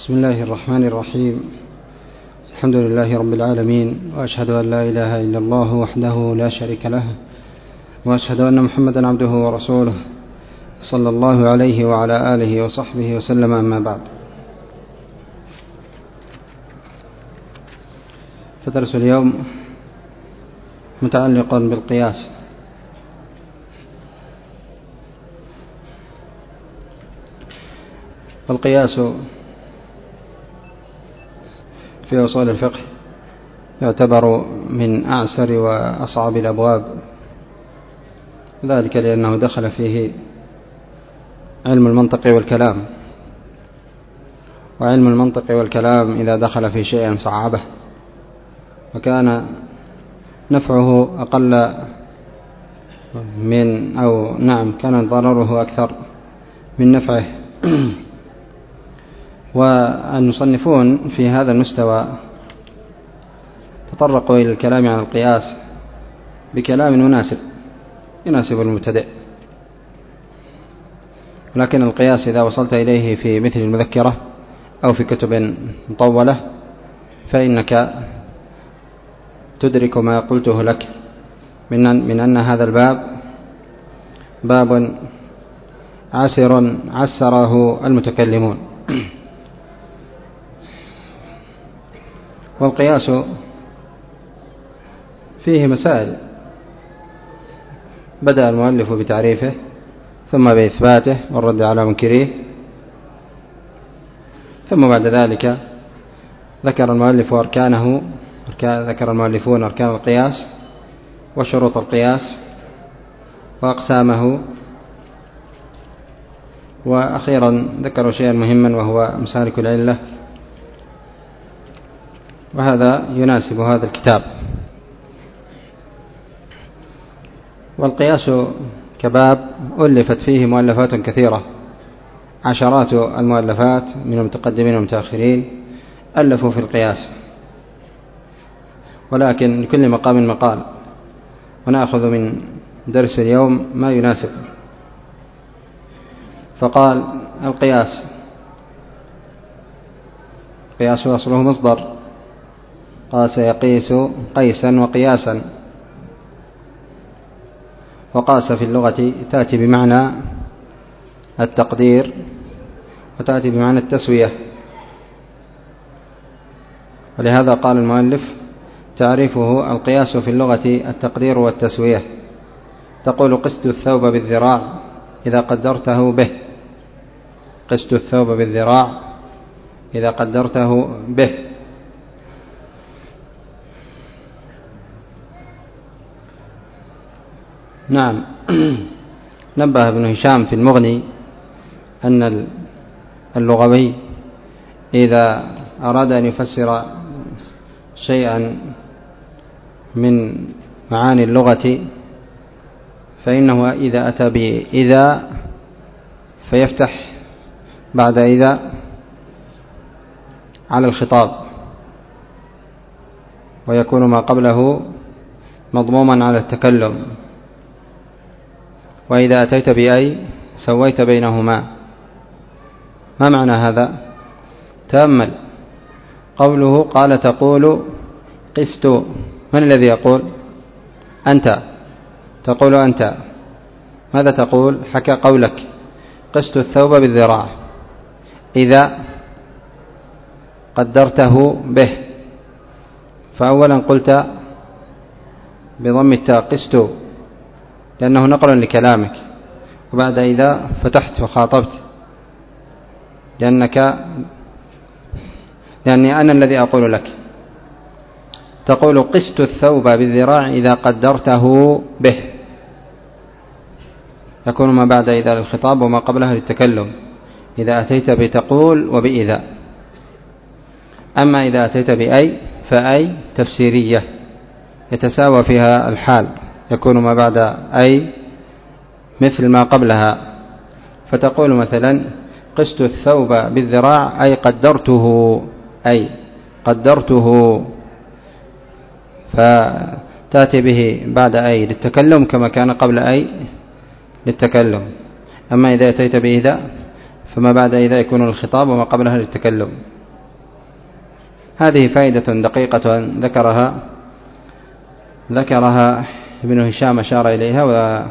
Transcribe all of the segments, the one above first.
بسم الله الرحمن الرحيم. الحمد لله رب العالمين، وأشهد أن لا إله إلا الله وحده لا شريك له، وأشهد أن محمدا عبده ورسوله صلى الله عليه وعلى آله وصحبه وسلم. أما بعد، فدرس اليوم متعلق بالقياس. القياس في أصول الفقه يعتبر من أعسر وأصعب الأبواب، ذلك لأنه دخل فيه علم المنطق والكلام، وعلم المنطق والكلام إذا دخل في شيء صعبه، وكان نفعه أقل كان ضرره أكثر من نفعه. والمصنفون في هذا المستوى تطرقوا إلى الكلام عن القياس بكلام يناسب المبتدئ، ولكن القياس إذا وصلت إليه في مثل المذكرة أو في كتب مطولة فإنك تدرك ما قلته لك من أن هذا الباب باب عسره المتكلمون. والقياس فيه مسائل، بدأ المؤلف بتعريفه ثم بإثباته والرد على منكريه، ثم بعد ذلك ذكر المؤلفون أركان القياس وشروط القياس وأقسامه، وأخيرا ذكروا شيئا مهما وهو مسالك العلة، وهذا يناسب هذا الكتاب. والقياس كباب ألفت فيه مؤلفات كثيرة، عشرات المؤلفات من المتقدمين والمتأخرين ألفوا في القياس، ولكن لكل مقام مقال، ونأخذ من درس اليوم ما يناسب. فقال: القياس أصله مصدر قاس يقيس قيسا وقياسا، وقاس في اللغة تأتي بمعنى التقدير وتأتي بمعنى التسوية، ولهذا قال المؤلف: تعريفه القياس في اللغة التقدير والتسوية. تقول: قست الثوب بالذراع إذا قدرته به. قست الثوب بالذراع إذا قدرته به. نعم. نبه ابن هشام في المغني أن اللغوي إذا أراد أن يفسر شيئا من معاني اللغة فإنه إذا أتى بإذا فيفتح بعد إذا على الخطاب، ويكون ما قبله مضموما على التكلم، وإذا أتيت بأي سويت بينهما. ما معنى هذا؟ تأمل قوله: قال تقول قست. من الذي يقول؟ أنت. تقول أنت. ماذا تقول؟ حكى قولك: قست الثوب بالذراع إذا قدرته به. فأولا قلت بضم التاء قست لأنه نقل لكلامك، وبعد إذا فتحت وخاطبت لأني أنا الذي أقول لك. تقول: قست الثوب بالذراع إذا قدرته به، يكون ما بعد إذا للخطاب وما قبلها للتكلم إذا أتيت بتقول وبإذا. أما إذا أتيت بأي فأي تفسيرية يتساوى فيها الحال، يكون ما بعد أي مثل ما قبلها. فتقول مثلا: قست الثوب بالذراع أي قدرته، فتأتي به بعد أي للتكلم كما كان قبل أي للتكلم. أما إذا أتيت بإذا فما بعد إذا يكون الخطاب وما قبلها للتكلم. هذه فائدة دقيقة ذكرها ابن هشام، أشار إليها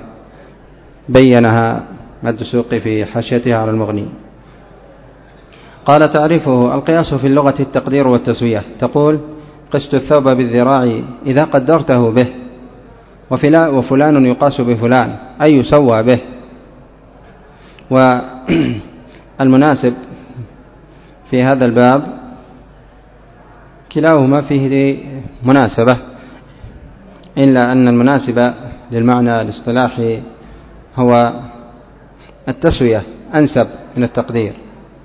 وبينها الدسوقي في حاشيته على المغني. قال: تعرفه: القياس في اللغة التقدير والتسوية. تقول: قست الثوب بالذراع إذا قدرته به، وفلان يقاس بفلان أي يسوى به. والمناسب في هذا الباب كلاهما فيه مناسبة، إلا أن المناسب للمعنى الاصطلاحي هو التسوية أنسب من التقدير.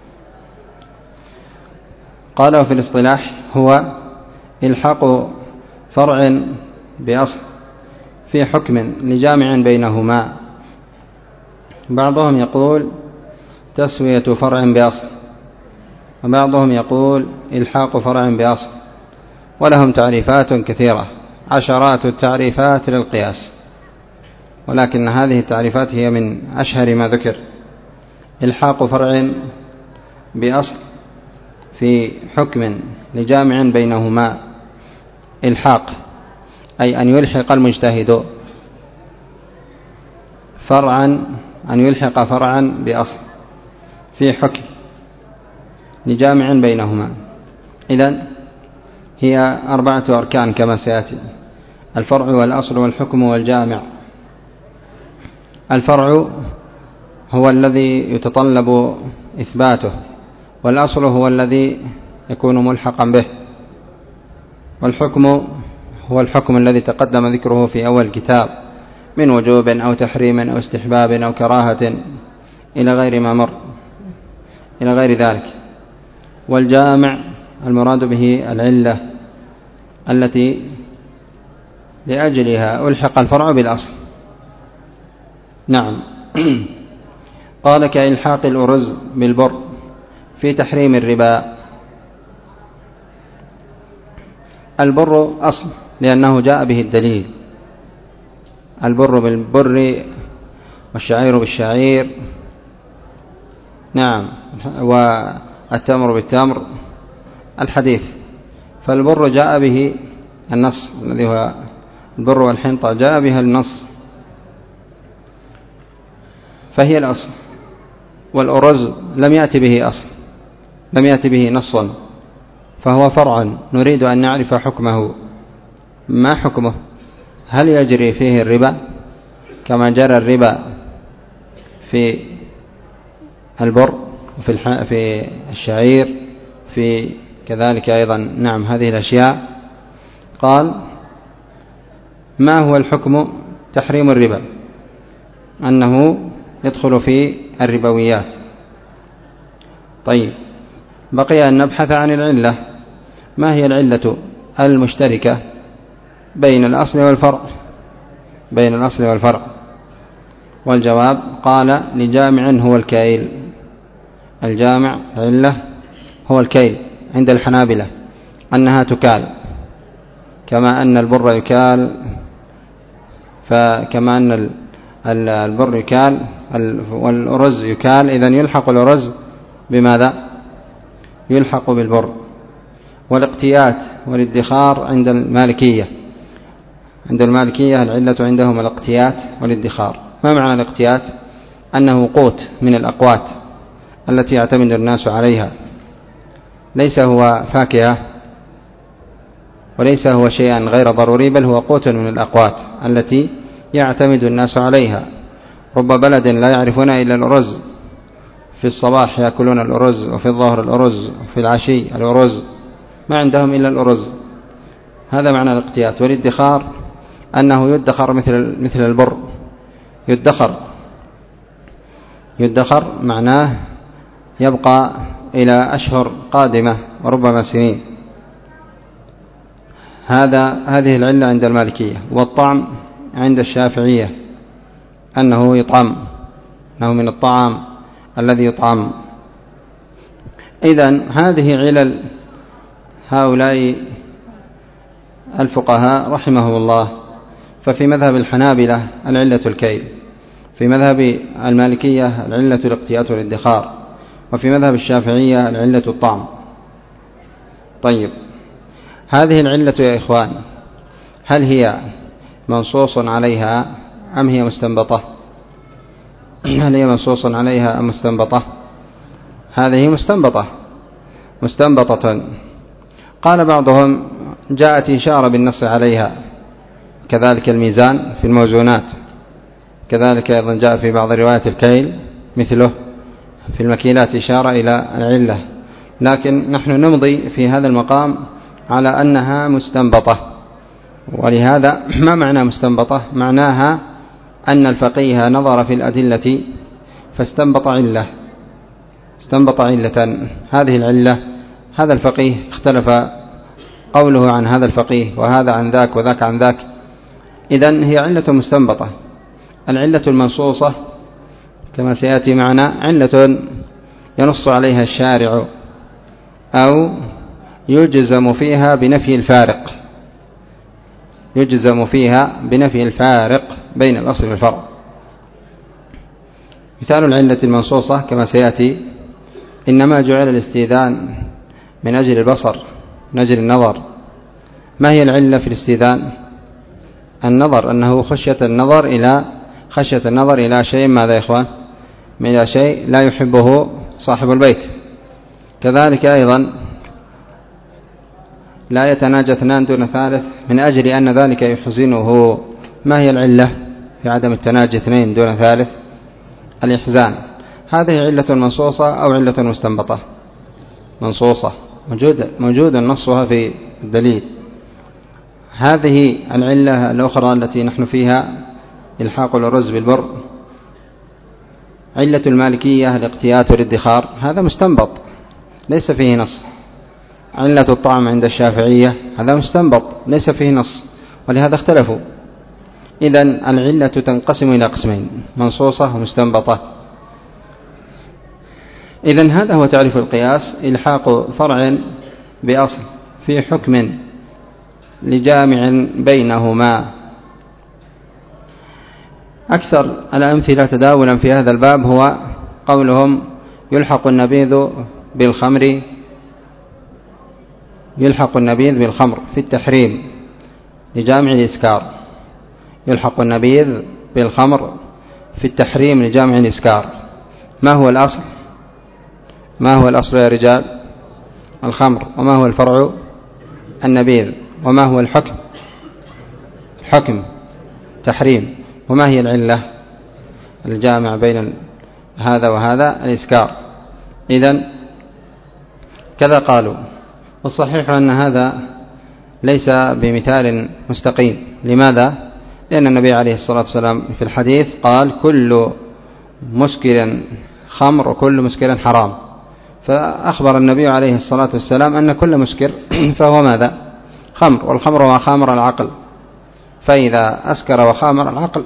قال: وفي الاصطلاح هو إلحاق فرع بأصل في حكم لجامع بينهما. بعضهم يقول تسوية فرع بأصل، وبعضهم يقول إلحاق فرع بأصل، ولهم تعريفات كثيرة، عشرات التعريفات للقياس، ولكن هذه التعريفات هي من أشهر ما ذكر. إلحاق فرع بأصل في حكم لجامع بينهما. إلحاق أي أن يلحق المجتهد فرعا، أن يلحق فرعا بأصل في حكم لجامع بينهما. إذن هي 4 أركان كما سيأتي: الفرع والأصل والحكم والجامع. الفرع هو الذي يتطلب إثباته، والأصل هو الذي يكون ملحقا به، والحكم هو الحكم الذي تقدم ذكره في أول الكتاب من وجوب أو تحريم أو استحباب أو كراهة إلى غير ما مر، إلى غير ذلك. والجامع المراد به العلة التي لأجلها ألحق الفرع بالأصل. نعم. قال: كإلحاق الأرز بالبر في تحريم الربا. البر أصل لأنه جاء به الدليل، البر بالبر والشعير بالشعير، نعم، والتمر بالتمر، الحديث. فالبر جاء به النص الذي هو البر والحنطة، جاء بها النص فهي الأصل. والأرز لم يأتي به أصل، لم يأتي به نص، فهو فرع نريد أن نعرف حكمه. ما حكمه؟ هل يجري فيه الربا كما جرى الربا في البر وفي الشعير في كذلك أيضا؟ نعم، هذه الأشياء. قال: ما هو الحكم؟ تحريم الربا أنه يدخل في الربويات. طيب، بقي أن نبحث عن العلة. ما هي العلة المشتركة بين الأصل والفرع؟ بين الأصل والفرع. والجواب: قال: لجامع هو الكيل. الجامع علة هو الكيل عند الحنابلة، أنها تكال كما أن البر يكال، فكما أن البر يكال والأرز يكال، إذن يلحق الأرز بماذا؟ يلحق بالبر. والاقتيات والادخار عند المالكية، عند المالكية العلة عندهم الاقتيات والادخار. ما معنى الاقتيات؟ أنه قوت من الأقوات التي يعتمد الناس عليها، ليس هو فاكهة وليس هو شيئا غير ضروري، بل هو قوت من الأقوات التي يعتمد الناس عليها. رب بلد لا يعرفون إلا الأرز، في الصباح يأكلون الأرز، وفي الظهر الأرز، وفي العشي الأرز، ما عندهم إلا الأرز. هذا معنى الاقتيات. والادخار أنه يدخر مثل البر، يدخر معناه يبقى إلى أشهر قادمة وربما سنين. هذه العلة عند المالكية. والطعم عند الشافعية أنه يطعم، أنه من الطعام الذي يطعم. إذن هذه علل هؤلاء الفقهاء رحمهم الله. ففي مذهب الحنابلة العلة الكيل، في مذهب المالكية العلة الاقتيات والادخار، وفي مذهب الشافعية العلة الطعم. طيب، هذه العلة يا إخوان هل هي منصوص عليها أم هي مستنبطة؟ هل هي منصوص عليها أم مستنبطة؟ هذه مستنبطة. قال بعضهم جاءت إشارة بالنص عليها، كذلك الميزان في الموزونات، كذلك أيضا جاء في بعض روايات الكيل مثله في المكيلات إشارة إلى العلة، لكن نحن نمضي في هذا المقام على أنها مستنبطة. ولهذا ما معنى مستنبطة؟ معناها أن الفقيه نظر في الأدلة فاستنبط علة، استنبط علة. هذه العلة هذا الفقيه اختلف قوله عن هذا الفقيه وهذا عن ذاك وذاك عن ذاك، إذن هي علة مستنبطة. العلة المنصوصة كما سيأتي معنا علة ينص عليها الشارع أو يجزم فيها بنفي الفارق، يجزم فيها بنفي الفارق بين الأصل والفرع. مثال العلة المنصوصة كما سيأتي: إنما جعل الاستئذان من أجل البصر، من أجل النظر. ما هي العلة في الاستئذان؟ النظر، أنه خشية النظر إلى شيء، ماذا يا إخوان؟ إلى شيء لا يحبه صاحب البيت. كذلك أيضا لا يتناجى اثنان دون ثالث من أجل أن ذلك يحزنه. ما هي العلة في عدم التناجي اثنين دون ثالث؟ الإحزان. هذه علة منصوصة أو علة مستنبطة؟ منصوصة، موجود نصها في الدليل. هذه العلة الأخرى التي نحن فيها إلحاق الرز بالبر، علة المالكية الاقتيات والادخار، هذا مستنبط ليس فيه نص. علة الطعم عند الشافعية هذا مستنبط ليس فيه نص، ولهذا اختلفوا. إذن العلة تنقسم إلى قسمين: منصوصة ومستنبطة. إذن هذا هو تعريف القياس: إلحاق فرع بأصل في حكم لجامع بينهما. أكثر الأمثلة تداولا في هذا الباب هو قولهم يلحق النبيذ بالخمر في التحريم لجامع الإسكار. يلحق النبيذ بالخمر في التحريم لجامع الإسكار. ما هو الأصل؟ ما هو الأصل يا رجال؟ الخمر. وما هو الفرع؟ النبيذ. وما هو الحكم؟ تحريم. وما هي العلة الجامع بين هذا وهذا؟ الإسكار. إذن كذا قالوا. والصحيح أن هذا ليس بمثال مستقيم. لماذا؟ لأن النبي عليه الصلاة والسلام في الحديث قال: كل مسكر خمر وكل مسكر حرام. فأخبر النبي عليه الصلاة والسلام أن كل مسكر فهو ماذا؟ خمر، والخمر ما خامر العقل، فإذا أسكر وخامر العقل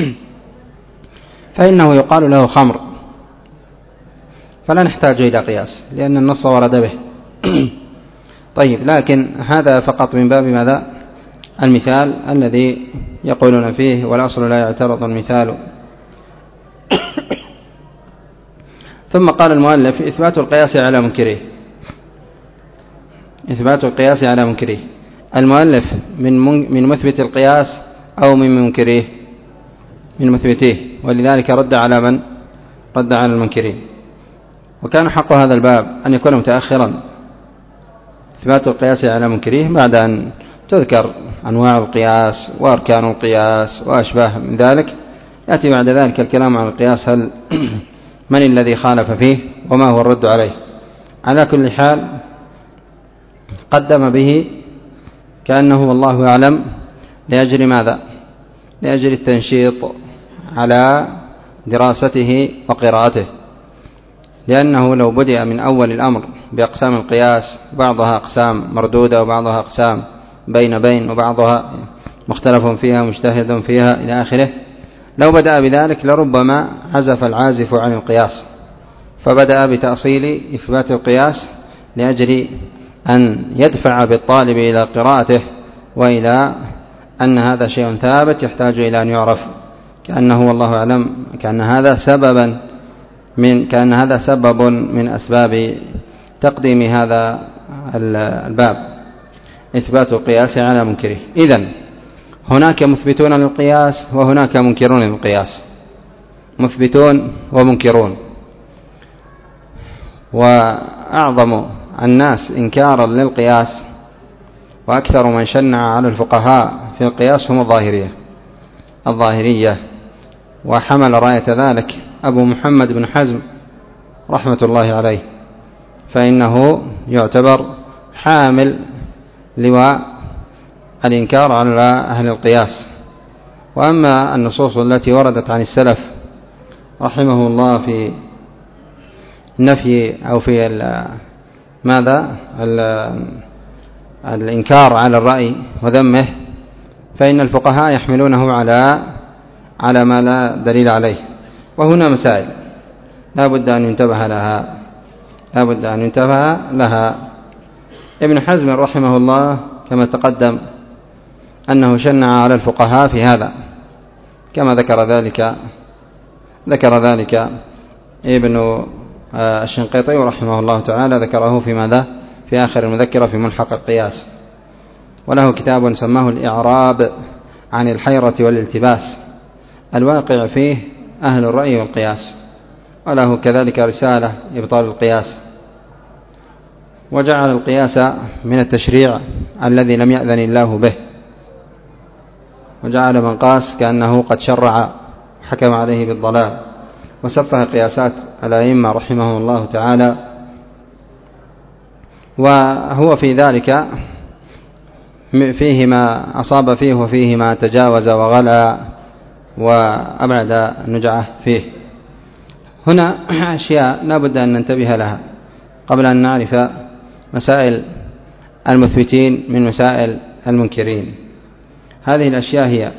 فإنه يقال له خمر، فلا نحتاج إلى قياس لأن النص ورد به. طيب، لكن هذا فقط من باب ماذا؟ المثال الذي يقولون فيه والأصل لا يعترض المثال. ثم قال المؤلف: إثبات القياس على منكره. إثبات القياس على منكره. المؤلف من مثبت القياس أو من منكره؟ من مثبته، ولذلك رد على من؟ رد على المنكرين. وكان حق هذا الباب أن يكون متأخرا، إثبات القياس على منكره، بعد أن تذكر أنواع القياس وأركان القياس وأشباه من ذلك. يأتي بعد ذلك الكلام عن القياس، هل من الذي خالف فيه وما هو الرد عليه. على كل حال قدم به كأنه والله أعلم لأجل ماذا؟ لأجل التنشيط على دراسته وقراءته، لأنه لو بدأ من أول الأمر بأقسام القياس، بعضها أقسام مردودة وبعضها أقسام بين وبعضها مختلف فيها مجتهد فيها إلى آخره، لو بدأ بذلك لربما عزف العازف عن القياس، فبدأ بتأصيل إثبات القياس لأجل أن يدفع بالطالب إلى قراءته وإلى أن هذا شيء ثابت يحتاج إلى أن يعرف، كأنه والله أعلم كأن هذا سببا كان هذا سبب من أسباب تقديم هذا الباب، إثبات القياس على منكره. إذن هناك مثبتون للقياس وهناك منكرون للقياس، مثبتون ومنكرون. وأعظم الناس إنكارا للقياس وأكثر من شنع على الفقهاء في القياس هم الظاهرية. وحمل راية ذلك أبو محمد بن حزم رحمة الله عليه، فإنه يعتبر حامل لواء الإنكار على أهل القياس. وأما النصوص التي وردت عن السلف رحمه الله في نفي أو في الإنكار على الرأي وذمه، فإن الفقهاء يحملونه على ما لا دليل عليه. وهنا مسائل لا بد أن ينتبه لها. ابن حزم رحمه الله كما تقدم أنه شنع على الفقهاء في هذا، كما ذكر ذلك ابن الشنقيطي رحمه الله تعالى، ذكره في ماذا؟ في آخر المذكرة في ملحق القياس. وله كتاب سماه الإعراب عن الحيرة والالتباس الواقع فيه أهل الرأي والقياس. وله كذلك رسالة إبطال القياس. وجعل القياس من التشريع الذي لم يأذن الله به، وجعل من قاس كأنه قد شرع حكم عليه بالضلال، وسفه قياسات الأئمة رحمهم الله تعالى. وهو في ذلك فيه ما أصاب فيه وفيه ما تجاوز وغلا وأبعد النجعة فيه. هنا أشياء لا بد أن ننتبه لها قبل أن نعرف مسائل المثبتين من مسائل المنكرين. هذه الأشياء هي: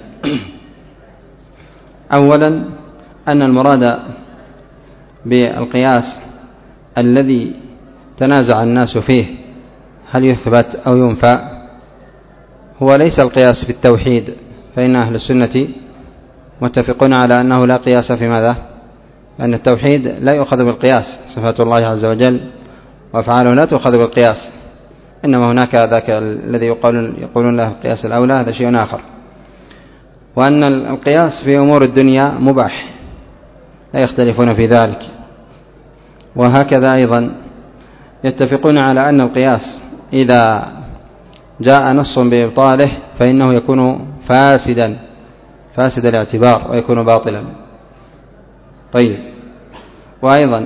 أولا أن المراد بالقياس الذي تنازع الناس فيه هل يثبت أو ينفى هو ليس القياس في التوحيد، فإن أهل السنة متفقون على أنه لا قياس في ماذا؟ أن التوحيد لا يؤخذ بالقياس، صفات الله عز وجل وأفعاله لا تؤخذ بالقياس، إنما هناك ذاك الذي يقولون له القياس الأولى، هذا شيء آخر. وأن القياس في أمور الدنيا مباح لا يختلفون في ذلك. وهكذا أيضا يتفقون على أن القياس إذا جاء نص بإبطاله فإنه يكون فاسد الاعتبار ويكون باطلا. طيب، وأيضا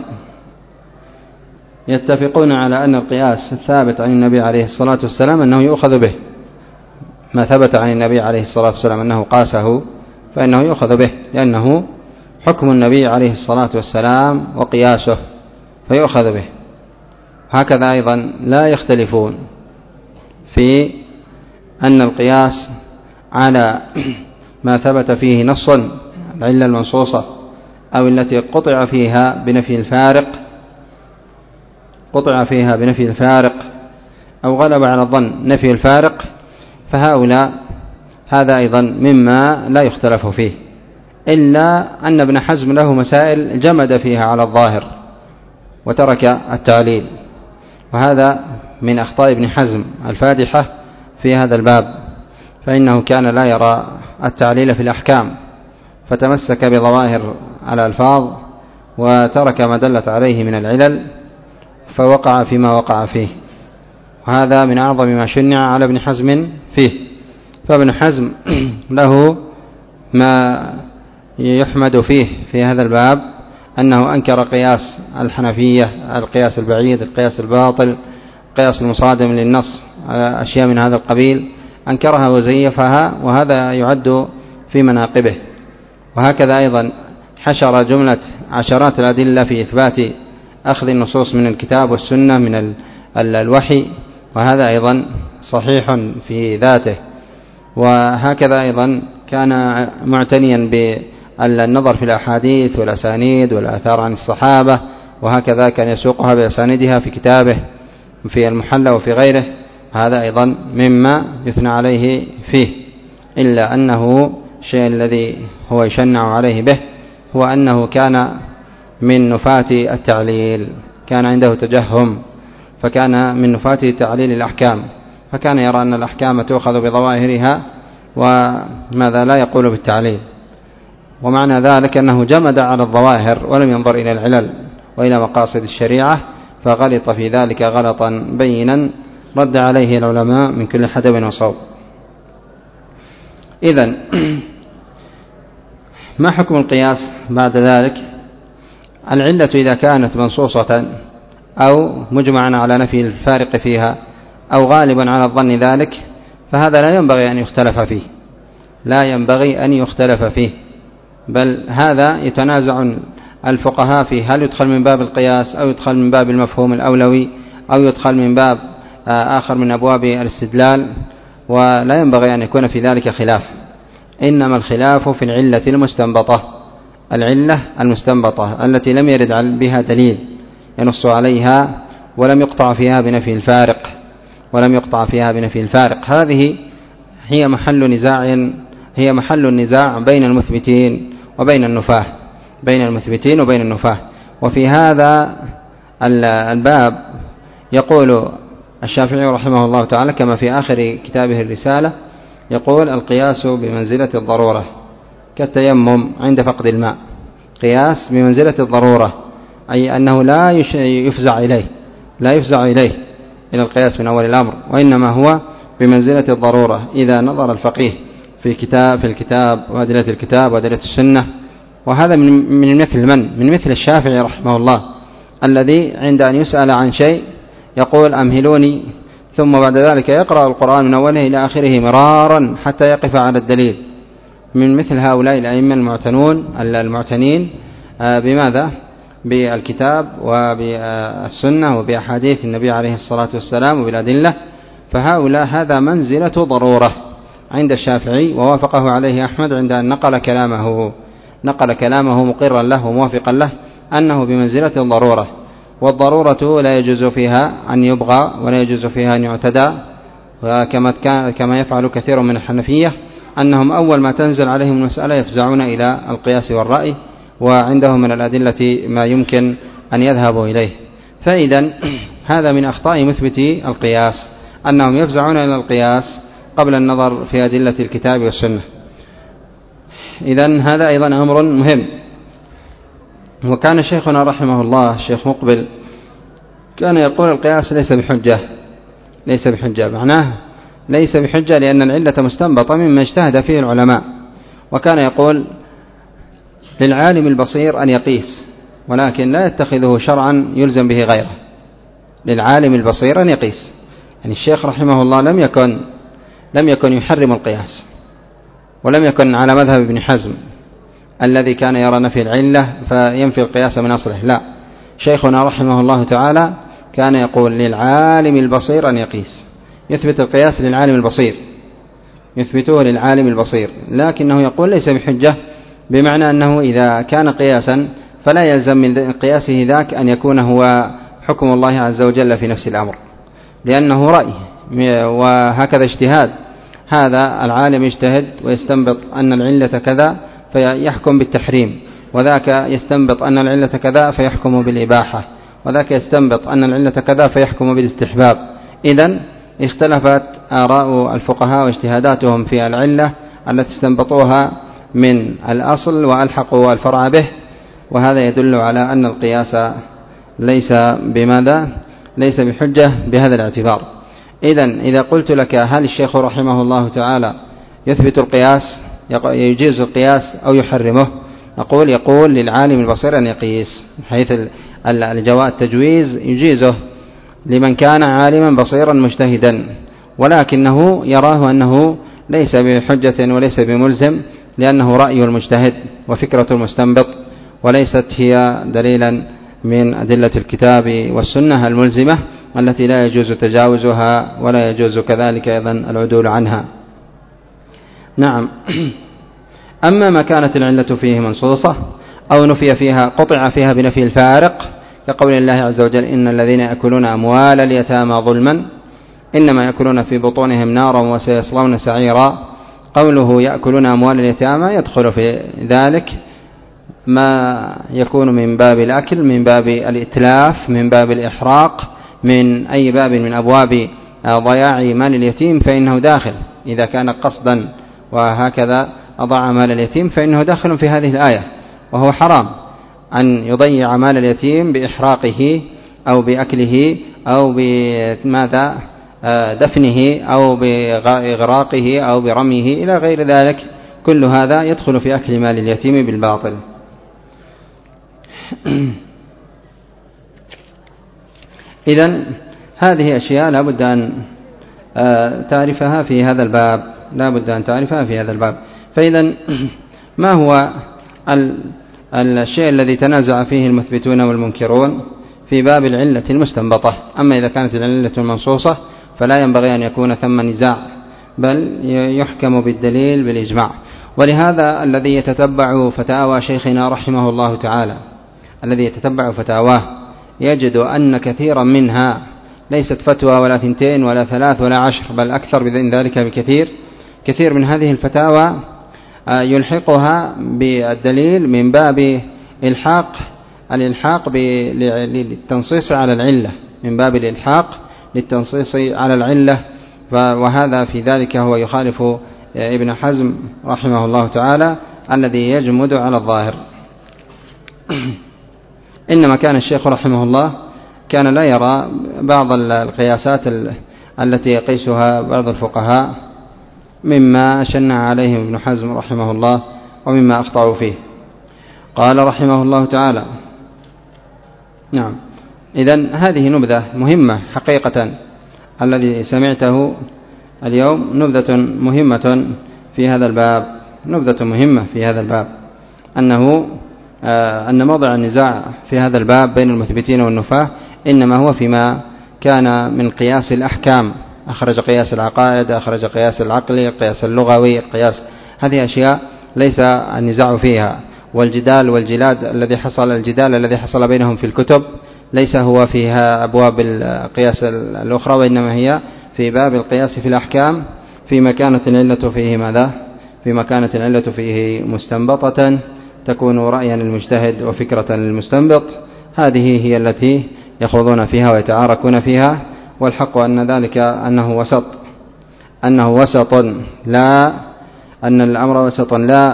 يتفقون على أن القياس الثابت عن النبي عليه الصلاة والسلام أنه يؤخذ به، ما ثبت عن النبي عليه الصلاة والسلام أنه قاسه فإنه يؤخذ به، لأنه حكم النبي عليه الصلاة والسلام وقياسه فيؤخذ به. هكذا أيضا لا يختلفون في أن القياس على ما ثبت فيه نص، العلة المنصوصة أو التي قطع فيها بنفي الفارق أو غلب على الظن نفي الفارق، فهؤلاء هذا أيضا مما لا يختلف فيه، إلا أن ابن حزم له مسائل جمد فيها على الظاهر وترك التعليل، وهذا من أخطاء ابن حزم الفادحة في هذا الباب، فإنه كان لا يرى التعليل في الأحكام، فتمسك بظواهر الألفاظ وترك ما دلت عليه من العلل، فوقع فيما وقع فيه، وهذا من أعظم ما شنع على ابن حزم فيه. فابن حزم له ما يحمد فيه في هذا الباب، أنه أنكر قياس الحنفية، القياس البعيد، القياس الباطل، القياس المصادم للنص، أشياء من هذا القبيل أنكرها وزيفها، وهذا يعد في مناقبه. وهكذا أيضا حشر جملة عشرات الأدلة في إثبات أخذ النصوص من الكتاب والسنة من الوحي، وهذا أيضا صحيح في ذاته. وهكذا أيضا كان معتنيا بالنظر في الأحاديث والأسانيد والآثار عن الصحابة، وهكذا كان يسوقها بأسانيدها في كتابه في المحلى وفي غيره، هذا أيضا مما يثنى عليه فيه. إلا أنه الشيء الذي هو يشنع عليه به هو أنه كان من نفاة التعليل، كان عنده تجهم، فكان من نفاة تعليل الأحكام، فكان يرى أن الأحكام تؤخذ بظواهرها وماذا لا يقول بالتعليل، ومعنى ذلك أنه جمد على الظواهر ولم ينظر إلى العلل وإلى مقاصد الشريعة، فغلط في ذلك غلطا بينا رد عليه العلماء من كل حدب وصوب. إذن ما حكم القياس بعد ذلك؟ العلة إذا كانت منصوصة أو مجمعا على نفي الفارق فيها أو غالبا على الظن ذلك، فهذا لا ينبغي أن يختلف فيه، لا ينبغي أن يختلف فيه، بل هذا يتنازع الفقهاء فيه، هل يدخل من باب القياس أو يدخل من باب المفهوم الأولوي أو يدخل من باب آخر من أبواب الاستدلال، ولا ينبغي أن يكون في ذلك خلاف، إنما الخلاف في العلة المستنبطة، العلة المستنبطة التي لم يرد بها دليل ينص عليها ولم يقطع فيها بنفي الفارق، هذه هي محل النزاع بين المثبتين وبين النفاة. وفي هذا الباب يقول الشافعي رحمه الله تعالى كما في آخر كتابه الرسالة، يقول القياس بمنزلة الضرورة كالتيمم عند فقد الماء، قياس بمنزلة الضرورة، أي أنه لا يفزع إليه إلى القياس من أول الأمر، وإنما هو بمنزلة الضرورة إذا نظر الفقيه في الكتاب وأدلة الكتاب وأدلة السنة. وهذا من مثل الشافعي رحمه الله الذي عند أن يسأل عن شيء يقول أمهلوني، ثم بعد ذلك يقرأ القرآن من أوله إلى آخره مرارا حتى يقف على الدليل. من مثل هؤلاء الأئمة المعتنين بماذا؟ بالكتاب وبالسنة وبأحاديث النبي عليه الصلاة والسلام وبالأدلة، فهؤلاء هذا منزلة ضرورة عند الشافعي، ووافقه عليه أحمد عند أن نقل كلامه مقرا له وموافقا له أنه بمنزلة الضرورة، والضرورة لا يجوز فيها أن يبغى ولا يجوز فيها أن يعتدى، كما يفعل كثير من الحنفية أنهم أول ما تنزل عليهم المسألة يفزعون إلى القياس والرأي، وعندهم من الأدلة ما يمكن أن يذهبوا إليه. فإذا هذا من أخطاء مثبتي القياس أنهم يفزعون إلى القياس قبل النظر في أدلة الكتاب والسنة. إذن هذا أيضا أمر مهم. وكان شيخنا رحمه الله الشيخ مقبل كان يقول القياس ليس بحجة، معناه ليس بحجة لأن العلة مستنبطة مما اجتهد فيه العلماء، وكان يقول للعالم البصير أن يقيس ولكن لا يتخذه شرعا يلزم به غيره، للعالم البصير أن يقيس. يعني الشيخ رحمه الله لم يكن يحرم القياس، ولم يكن على مذهب ابن حزم الذي كان يرى نفي العلة فينفي القياس من أصله، لا، شيخنا رحمه الله تعالى كان يقول للعالم البصير أن يقيس، يثبت القياس للعالم البصير، يثبته للعالم البصير، لكنه يقول ليس بحجة، بمعنى أنه إذا كان قياسا فلا يلزم من قياسه ذاك أن يكون هو حكم الله عز وجل في نفس الأمر، لأنه رأي وهكذا اجتهاد. هذا العالم يجتهد ويستنبط أن العلة كذا فيحكم بالتحريم، وذاك يستنبط أن العلة كذا فيحكم بالإباحة، وذاك يستنبط أن العلة كذا فيحكم بالاستحباب. إذن اختلفت آراء الفقهاء واجتهاداتهم في العلة التي استنبطوها من الأصل وألحقوا الفرع به، وهذا يدل على أن القياس ليس بحجة بهذا الاعتبار. إذا قلت لك هل الشيخ رحمه الله تعالى يثبت القياس، يجيز القياس أو يحرمه؟ يقول للعالم البصير أن يقيس، حيث التجويز يجيزه لمن كان عالما بصيرا مجتهدا، ولكنه يراه أنه ليس بحجة وليس بملزم، لأنه رأي المجتهد وفكرة المستنبط، وليست هي دليلا من أدلة الكتاب والسنة الملزمة التي لا يجوز تجاوزها ولا يجوز كذلك أيضا العدول عنها. نعم. أما ما كانت العلة فيه منصوصة أو نفي فيها قطع فيها بنفي الفارق، كقول الله عز وجل إن الذين يأكلون أموال اليتامى ظلما إنما يأكلون في بطونهم نارا وسيصلون سعيرا، قوله يأكلون أموال اليتامى يدخل في ذلك ما يكون من باب الأكل، من باب الإتلاف، من باب الإحراق، من أي باب من أبواب ضياع مال اليتيم فإنه داخل. إذا كان قصدا وهكذا أضاع مال اليتيم فإنه داخل في هذه الآية، وهو حرام أن يضيع مال اليتيم بإحراقه أو بأكله أو بماذا دفنه أو بإغراقه أو برميه إلى غير ذلك. كل هذا يدخل في أكل مال اليتيم بالباطل. إذن هذه أشياء لا بد أن تعرفها في هذا الباب، لا بد أن تعرفها في هذا الباب. فإذا ما هو الشيء الذي تنازع فيه المثبتون والمنكرون؟ في باب العلة المستنبطة. أما إذا كانت العلة المنصوصة فلا ينبغي أن يكون ثم نزاع، بل يحكم بالدليل بالإجماع. ولهذا الذي يتتبع فتاوى شيخنا رحمه الله تعالى، الذي يتتبع فتاواه يجد أن كثيرا منها ليست فتوى ولا 2 ولا 3 ولا 10، بل أكثر من ذلك بكثير. كثير من هذه الفتاوى يلحقها بالدليل من باب الإلحاق للتنصيص على العلة، من باب الإلحاق للتنصيص على العلة. وهذا في ذلك هو يخالف ابن حزم رحمه الله تعالى الذي يجمد على الظاهر. إنما كان الشيخ رحمه الله كان لا يرى بعض القياسات التي يقيسها بعض الفقهاء مما شنع عليهم ابن حزم رحمه الله ومما أخطأوا فيه. قال رحمه الله تعالى: نعم. إذن هذه نبذة مهمة حقيقة، الذي سمعته اليوم نبذة مهمة في هذا الباب، نبذة مهمة في هذا الباب، أن موضع النزاع في هذا الباب بين المثبتين والنفاة إنما هو فيما كان من قياس الأحكام. أخرج قياس العقائد، أخرج قياس العقلي، قياس اللغوي، قياس، هذه أشياء ليس النزاع فيها. الجدال الذي حصل بينهم في الكتب ليس هو فيها أبواب القياس الأخرى، وإنما هي في باب القياس في الأحكام، فيما كانت العلة فيه ماذا؟ فيما كانت العلة فيه مستنبطة تكون رأيا للمجتهد وفكرة للمستنبط. هذه هي التي يخوضون فيها ويتعاركون فيها. والحق أن ذلك أنه وسط، لا أن الأمر وسط،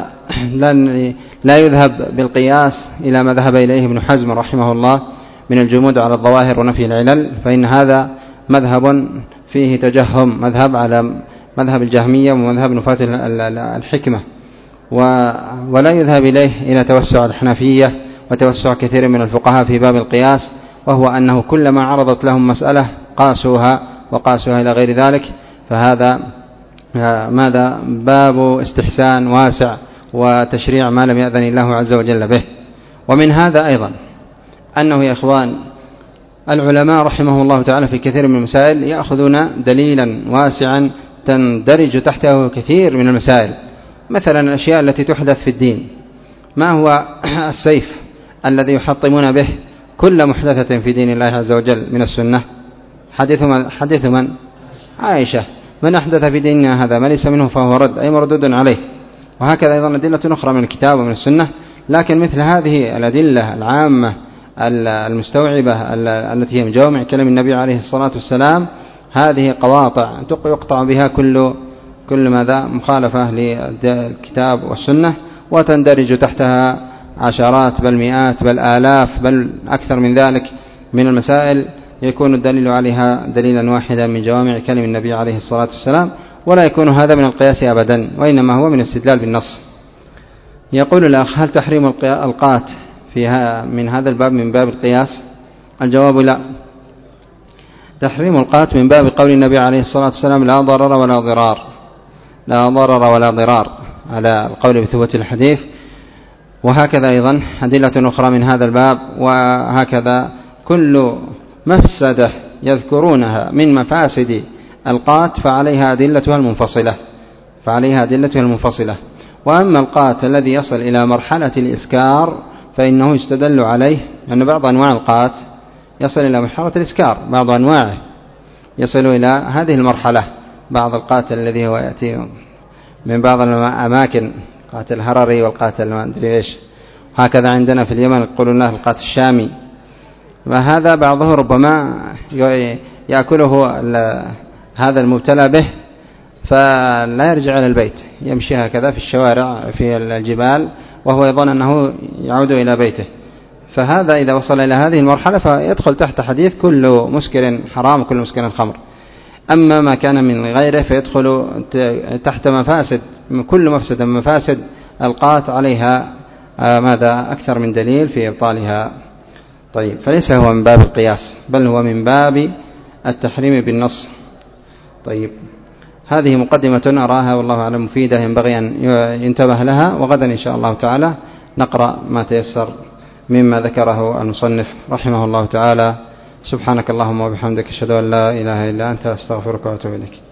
لا يذهب بالقياس إلى ما ذهب إليه ابن حزم رحمه الله من الجمود على الظواهر ونفي العلل، فإن هذا مذهب فيه تجهم، مذهب على مذهب الجهمية ومذهب نفاة الحكمة. ولا يذهب إليه إلى توسع الحنفية وتوسع كثير من الفقهاء في باب القياس، وهو أنه كلما عرضت لهم مسألة وقاسوها إلى غير ذلك. فهذا ماذا؟ باب استحسان واسع وتشريع ما لم يأذن الله عز وجل به. ومن هذا أيضا أنه يا إخوان العلماء رحمه الله تعالى في كثير من المسائل يأخذون دليلا واسعا تندرج تحته كثير من المسائل. مثلا الأشياء التي تحدث في الدين، ما هو السيف الذي يحطمون به كل محدثة في دين الله عز وجل من السنة؟ حديث من؟ عائشة: من أحدث في ديننا هذا ما ليس منه فهو رد، أي مردود عليه. وهكذا أيضا أدلة أخرى من الكتاب ومن السنة. لكن مثل هذه الأدلة العامة المستوعبة التي هي من جوامع كلام النبي عليه الصلاة والسلام، هذه قواطع يقطع بها كل ماذا؟ مخالفة للكتاب والسنة، وتندرج تحتها عشرات بل مئات بل آلاف بل أكثر من ذلك من المسائل يكون الدليل عليها دليلا واحدا من جوامع كلام النبي عليه الصلاة والسلام، ولا يكون هذا من القياس أبدا، وإنما هو من الاستدلال بالنص. يقول الأخ: هل تحريم القات فيها من هذا الباب من باب القياس؟ الجواب لا. تحريم القات من باب قول النبي عليه الصلاة والسلام: لا ضرر ولا ضرار، لا ضرر ولا ضرار، على القول بثبوت الحديث. وهكذا أيضا أدلة أخرى من هذا الباب. وهكذا كل مفسدة يذكرونها من مفاسد القات فعليها أدلتها المنفصلة. وأما القات الذي يصل إلى مرحلة الإسكار فإنه يستدل عليه، لأن بعض أنواع القات يصل إلى مرحلة الإسكار، بعض أنواعه يصل إلى هذه المرحلة. بعض القاتل الذي هو يأتي من بعض الأماكن، قاتل الهرري والقاتل ما أدري إيش، هكذا عندنا في اليمن يقولون له القات الشامي، وهذا بعضه ربما يأكله هذا المبتلى به فلا يرجع إلى البيت، يمشي هكذا في الشوارع في الجبال وهو يظن أنه يعود إلى بيته. فهذا إذا وصل إلى هذه المرحلة فيدخل تحت حديث كل مسكر حرام وكل مسكر خمر. أما ما كان من غيره فيدخل تحت مفاسد، كل مفسد من مفاسد القات عليها ماذا أكثر من دليل في إبطالها. طيب، فليس هو من باب القياس بل هو من باب التحريم بالنص. طيب، هذه مقدمة أراها والله أعلم مفيدة ينبغي أن ينتبه لها، وغدا إن شاء الله تعالى نقرأ ما تيسر مما ذكره المصنف رحمه الله تعالى. سبحانك اللهم وبحمدك أشهد أن لا إله إلا أنت أستغفرك وأتوب إليك.